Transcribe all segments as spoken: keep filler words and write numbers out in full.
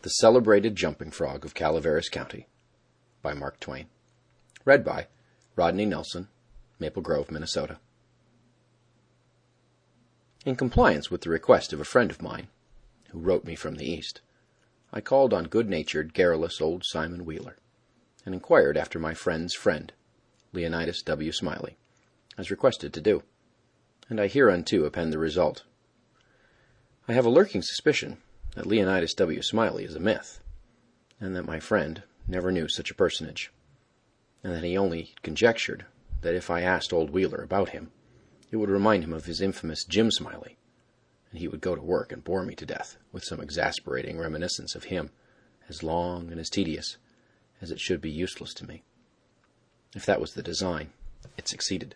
The Celebrated Jumping Frog of Calaveras County by Mark Twain. Read by Rodney Nelson, Maple Grove, Minnesota. In compliance with the request of a friend of mine, who wrote me from the East, I called on good-natured, garrulous old Simon Wheeler, and inquired after my friend's friend, Leonidas W. Smiley, as requested to do, and I hereunto append the result. I have a lurking suspicion that Leonidas W. Smiley is a myth, and that my friend never knew such a personage, and that he only conjectured that if I asked old Wheeler about him, it would remind him of his infamous Jim Smiley, and he would go to work and bore me to death with some exasperating reminiscence of him, as long and as tedious as it should be useless to me. If that was the design, it succeeded.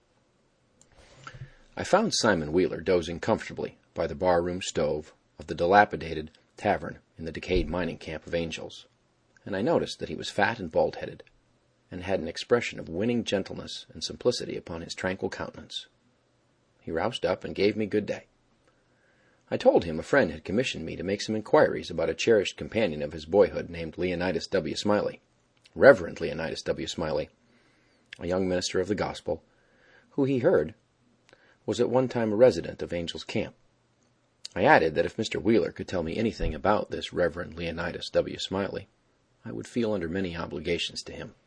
I found Simon Wheeler dozing comfortably by the bar-room stove of the dilapidated tavern in the decayed mining camp of Angels, and I noticed that he was fat and bald-headed, and had an expression of winning gentleness and simplicity upon his tranquil countenance. He roused up and gave me good day. I told him a friend had commissioned me to make some inquiries about a cherished companion of his boyhood named Leonidas W. Smiley, Reverend Leonidas W. Smiley, a young minister of the gospel, who, he heard, was at one time a resident of Angel's Camp. I added that if Mister Wheeler could tell me anything about this Reverend Leonidas W. Smiley, I would feel under many obligations to him.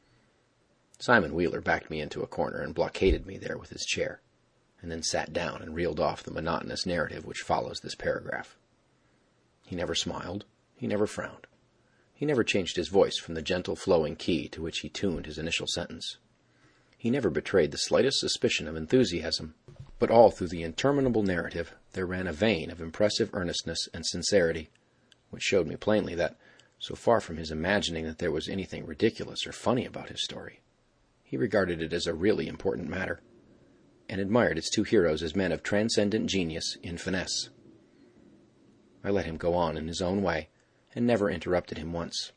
Simon Wheeler backed me into a corner and blockaded me there with his chair, and then sat down and reeled off the monotonous narrative which follows this paragraph. He never smiled, he never frowned. He never changed his voice from the gentle flowing key to which he tuned his initial sentence. He never betrayed the slightest suspicion of enthusiasm, but all through the interminable narrative there ran a vein of impressive earnestness and sincerity, which showed me plainly that, so far from his imagining that there was anything ridiculous or funny about his story, he regarded it as a really important matter, and admired its two heroes as men of transcendent genius in finesse. I let him go on in his own way, and never interrupted him once.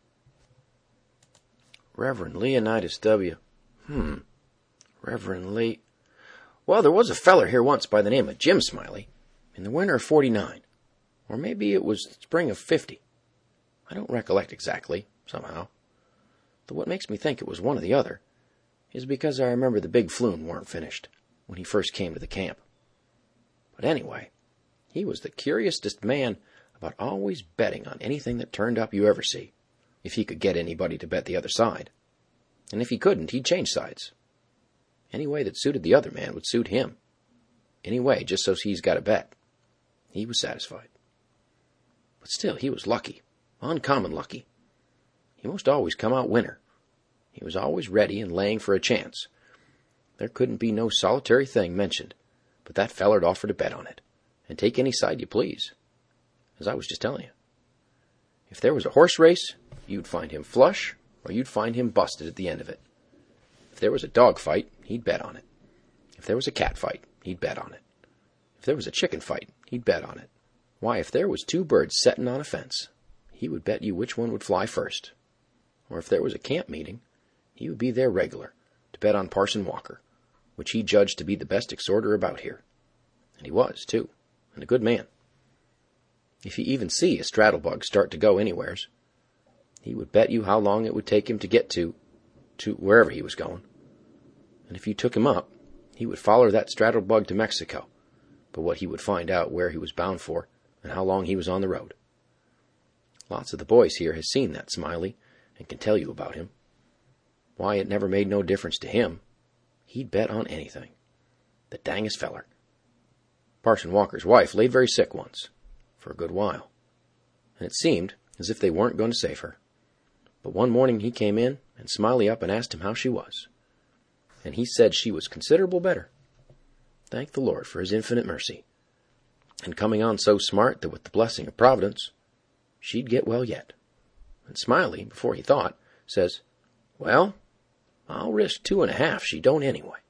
Reverend Leonidas W. Hmm. Reverend Lee... Well, there was a feller here once by the name of Jim Smiley, in the winter of forty-nine, or maybe it was spring of fifty. I don't recollect exactly, somehow. Though what makes me think it was one or the other is because I remember the big flume weren't finished when he first came to the camp. But anyway, he was the curiousest man about always betting on anything that turned up you ever see, if he could get anybody to bet the other side. And if he couldn't, he'd change sides. Any way that suited the other man would suit him. Any way, just so he's got a bet. He was satisfied. But still, he was lucky. Uncommon lucky. He most always come out winner. He was always ready and laying for a chance. There couldn't be no solitary thing mentioned, but that feller'd offer to bet on it, and take any side you please, as I was just telling you. If there was a horse race, you'd find him flush, or you'd find him busted at the end of it. If there was a dog fight, he'd bet on it. If there was a cat fight, he'd bet on it. If there was a chicken fight, he'd bet on it. Why, if there was two birds settin' on a fence, he would bet you which one would fly first. Or if there was a camp meeting, he would be there regular, to bet on Parson Walker, which he judged to be the best exhorter about here. And he was, too, and a good man. If he even see a straddlebug start to go anywheres, he would bet you how long it would take him to get to, to wherever he was going. And if you took him up, he would follow that straddlebug to Mexico, but what he would find out where he was bound for and how long he was on the road. Lots of the boys here has seen that Smiley and can tell you about him. Why, it never made no difference to him. He'd bet on anything. The dangest feller. Parson Walker's wife laid very sick once, for a good while, and it seemed as if they weren't going to save her. But one morning he came in, and Smiley up and asked him how she was, and he said she was considerable better. Thank the Lord for his infinite mercy, and coming on so smart that with the blessing of Providence, she'd get well yet. And Smiley, before he thought, says, "Well, I'll risk two and a half she don't anyway."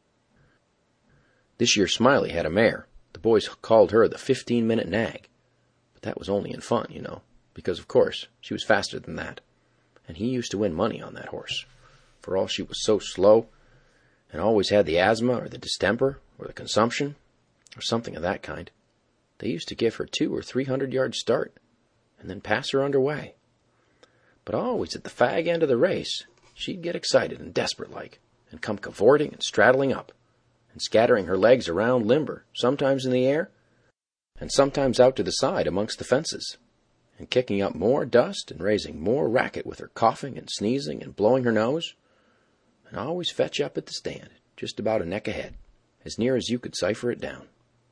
This year Smiley had a mare. The boys called her the fifteen-minute nag, but that was only in fun, you know, because, of course, she was faster than that, and he used to win money on that horse, for all she was so slow, and always had the asthma or the distemper or the consumption or something of that kind. They used to give her two or three hundred yards start, and then pass her underway. But always at the fag end of the race, she'd get excited and desperate-like, and come cavorting and straddling up, and scattering her legs around limber, sometimes in the air, and sometimes out to the side amongst the fences, and kicking up more dust and raising more racket with her coughing and sneezing and blowing her nose, and always fetch up at the stand, just about a neck ahead, as near as you could cipher it down.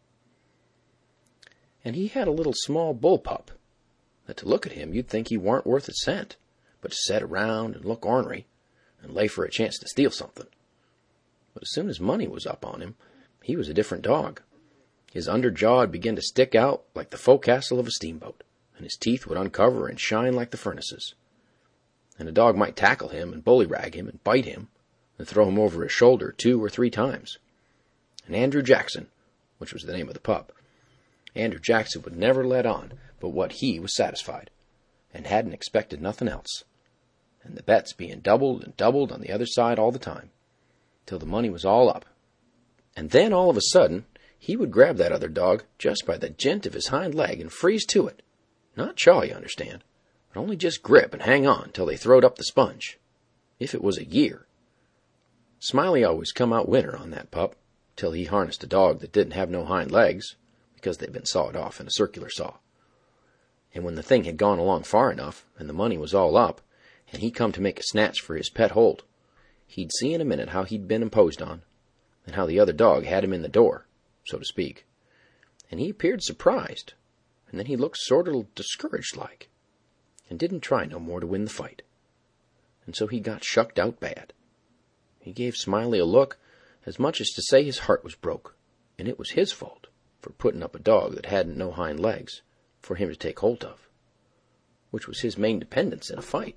And he had a little small bull pup, that to look at him you'd think he warn't worth a cent, but to set around and look ornery, and lay for a chance to steal something. But as soon as money was up on him, he was a different dog. His under jaw'd begin to stick out like the forecastle of a steamboat, and his teeth would uncover and shine like the furnaces. And a dog might tackle him and bullyrag him and bite him, and throw him over his shoulder two or three times. And Andrew Jackson, which was the name of the pup, Andrew Jackson would never let on but what he was satisfied, and hadn't expected nothing else, and the bets being doubled and doubled on the other side all the time, till the money was all up. And then all of a sudden he would grab that other dog just by the jint of his hind leg and freeze to it. Not chaw, you understand, but only just grip and hang on till they throwed up the sponge. If it was a year. Smiley always come out winner on that pup, till he harnessed a dog that didn't have no hind legs, because they'd been sawed off in a circular saw. And when the thing had gone along far enough, and the money was all up, and he come to make a snatch for his pet hold, he'd see in a minute how he'd been imposed on, and how the other dog had him in the door, so to speak. And he appeared surprised, and then he looked sort of discouraged-like, and didn't try no more to win the fight. And so he got shucked out bad. He gave Smiley a look, as much as to say his heart was broke, and it was his fault for putting up a dog that hadn't no hind legs for him to take hold of, which was his main dependence in a fight.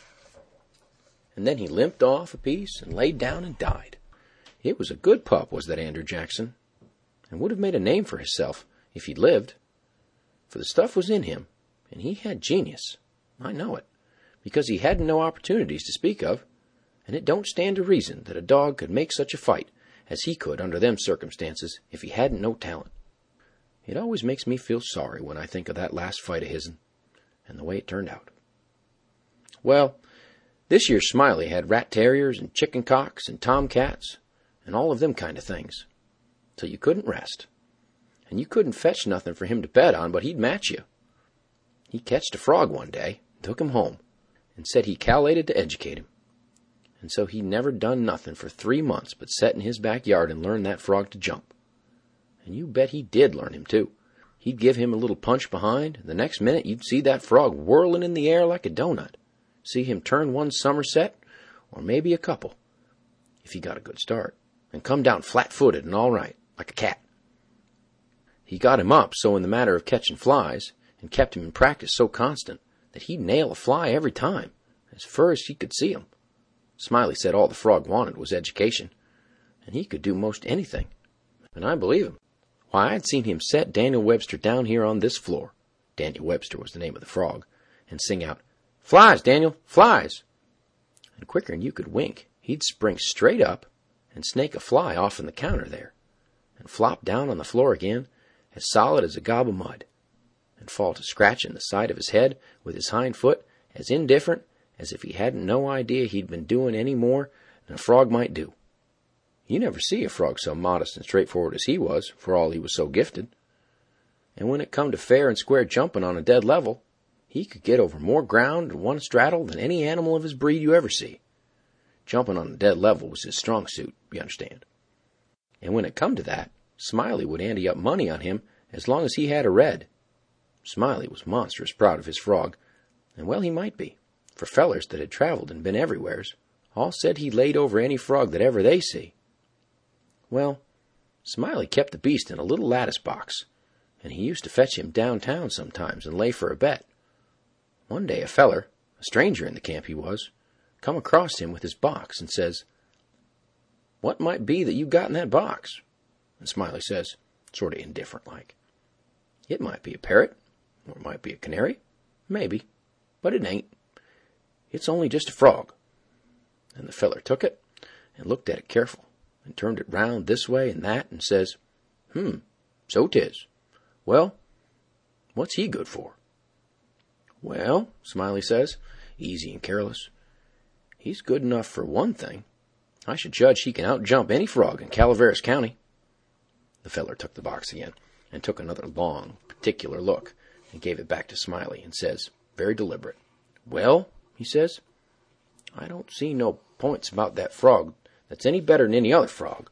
And then he limped off a piece and laid down and died. It was a good pup, was that Andrew Jackson, and would have made a name for himself if he'd lived, for the stuff was in him, and he had genius. I know it, because he hadn't no opportunities to speak of, and it don't stand to reason that a dog could make such a fight as he could under them circumstances if he hadn't no talent. It always makes me feel sorry when I think of that last fight of his'n, and the way it turned out. Well, this year Smiley had rat terriers and chicken cocks and tomcats and all of them kind of things, till you couldn't rest, and you couldn't fetch nothing for him to bet on, but he'd match you. He catched a frog one day, took him home, and said he cal'lated to educate him. And so he never done nothing for three months but set in his backyard and learn that frog to jump. And you bet he did learn him, too. He'd give him a little punch behind, and the next minute you'd see that frog whirling in the air like a donut. See him turn one somerset, or maybe a couple, if he got a good start, and come down flat-footed and all right, like a cat. He got him up so in the matter of catching flies, and kept him in practice so constant, that he'd nail a fly every time, as fur as he could see him. Smiley said all the frog wanted was education, and he could do most anything, and I believe him. Why, I'd seen him set Daniel Webster down here on this floor, Daniel Webster was the name of the frog, and sing out, "Flies, Daniel, flies!" And quicker'n you could wink, he'd spring straight up and snake a fly off in the counter there, and flop down on the floor again, as solid as a gob of mud, and fall to scratching the side of his head with his hind foot as indifferent as if he hadn't no idea he'd been doing any more than a frog might do. You never see a frog so modest and straightforward as he was, for all he was so gifted. And when it come to fair and square jumping on a dead level, he could get over more ground in one straddle than any animal of his breed you ever see. Jumping on a dead level was his strong suit, you understand. And when it come to that, Smiley would ante up money on him as long as he had a red. Smiley was monstrous proud of his frog, and well he might be, for fellers that had traveled and been everywheres all said he laid over any frog that ever they see. Well, Smiley kept the beast in a little lattice box, and he used to fetch him downtown sometimes and lay for a bet. One day a feller, a stranger in the camp he was, come across him with his box and says, "What might be that you got in that box?" And Smiley says, sort of indifferent-like, "It might be a parrot, or it might be a canary, maybe, but it ain't. It's only just a frog." And the feller took it and looked at it careful, and turned it round this way and that, and says, "Hmm, so 'tis. Well, what's he good for?" Well, Smiley says, easy and careless, he's good enough for one thing. I should judge he can outjump any frog in Calaveras County. The feller took the box again and took another long, particular look and gave it back to Smiley and says, very deliberate, well, he says, I don't see no points about that frog that's any better than any other frog.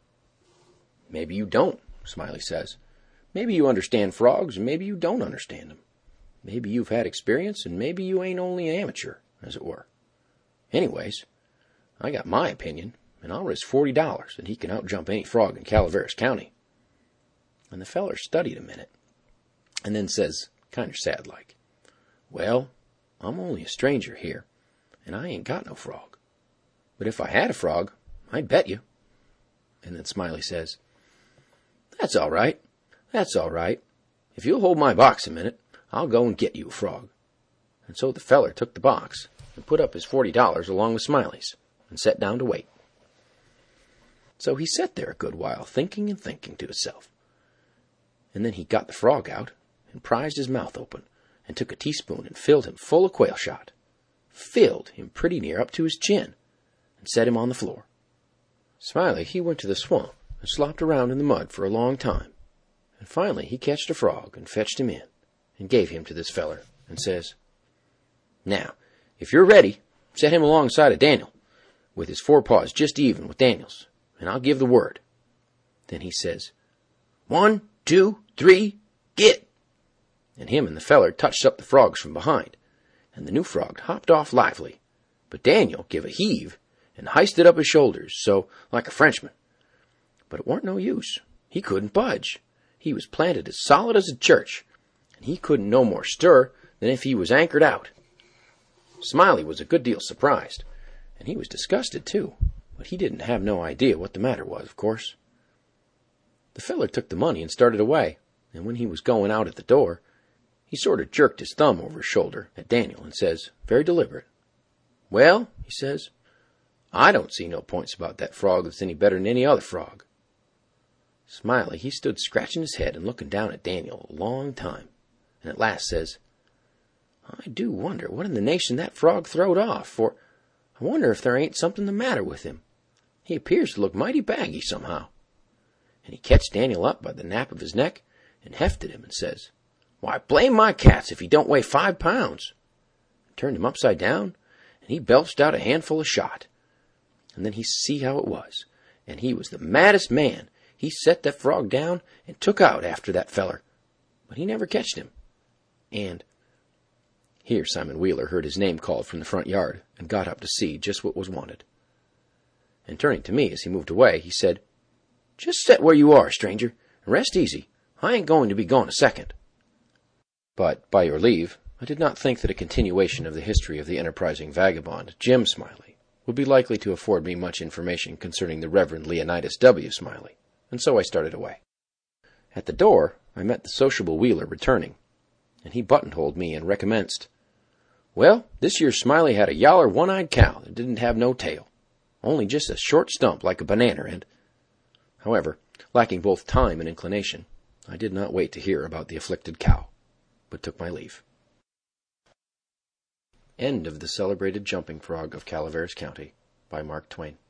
Maybe you don't, Smiley says. Maybe you understand frogs and maybe you don't understand them. Maybe you've had experience and maybe you ain't only an amateur, as it were. Anyways, I got my opinion, and I'll risk forty dollars that he can outjump any frog in Calaveras County. And the feller studied a minute, and then says, kind of sad-like, well, I'm only a stranger here, and I ain't got no frog. But if I had a frog, I'd bet you. And then Smiley says, that's all right, that's all right. If you'll hold my box a minute, I'll go and get you a frog. And so the feller took the box and put up his forty dollars along with Smiley's and sat down to wait. So he sat there a good while, thinking and thinking to himself. And then he got the frog out and prized his mouth open and took a teaspoon and filled him full of quail shot, filled him pretty near up to his chin, and set him on the floor. Smiley, he went to the swamp and slopped around in the mud for a long time, and finally he catched a frog and fetched him in and gave him to this feller and says, now, if you're ready, set him alongside of Daniel, with his forepaws just even with Daniel's, and I'll give the word. Then he says, one, two, three, get! And him and the feller touched up the frogs from behind, and the new frog hopped off lively, but Daniel give a heave and hysted up his shoulders, so like a Frenchman. But it warn't no use. He couldn't budge. He was planted as solid as a church, and he couldn't no more stir than if he was anchored out. Smiley was a good deal surprised, and he was disgusted too, but he didn't have no idea what the matter was, of course. The feller took the money and started away, and when he was going out at the door, he sort of jerked his thumb over his shoulder at Daniel and says, very deliberate, well, he says, I don't see no points about that frog that's any better than any other frog. Smiley, he stood scratching his head and looking down at Daniel a long time, and at last says, I do wonder what in the nation that frog throwed off, for I wonder if there ain't something the matter with him. He appears to look mighty baggy somehow. And he catched Daniel up by the nape of his neck and hefted him and says, why, blame my cats if he don't weigh five pounds. And turned him upside down, and he belched out a handful of shot. And then he see how it was, and he was the maddest man. He set that frog down and took out after that feller, but he never catched him. And here Simon Wheeler heard his name called from the front yard and got up to see just what was wanted. And turning to me as he moved away, he said, just sit where you are, stranger, and rest easy. I ain't going to be gone a second. But, by your leave, I did not think that a continuation of the history of the enterprising vagabond, Jim Smiley, would be likely to afford me much information concerning the Reverend Leonidas W. Smiley, and so I started away. At the door, I met the sociable Wheeler returning, and he buttonholed me and recommenced, well, this year Smiley had a yaller one-eyed cow that didn't have no tail, only just a short stump like a banana, and, however, lacking both time and inclination, I did not wait to hear about the afflicted cow, but took my leave. End of The Celebrated Jumping Frog of Calaveras County by Mark Twain.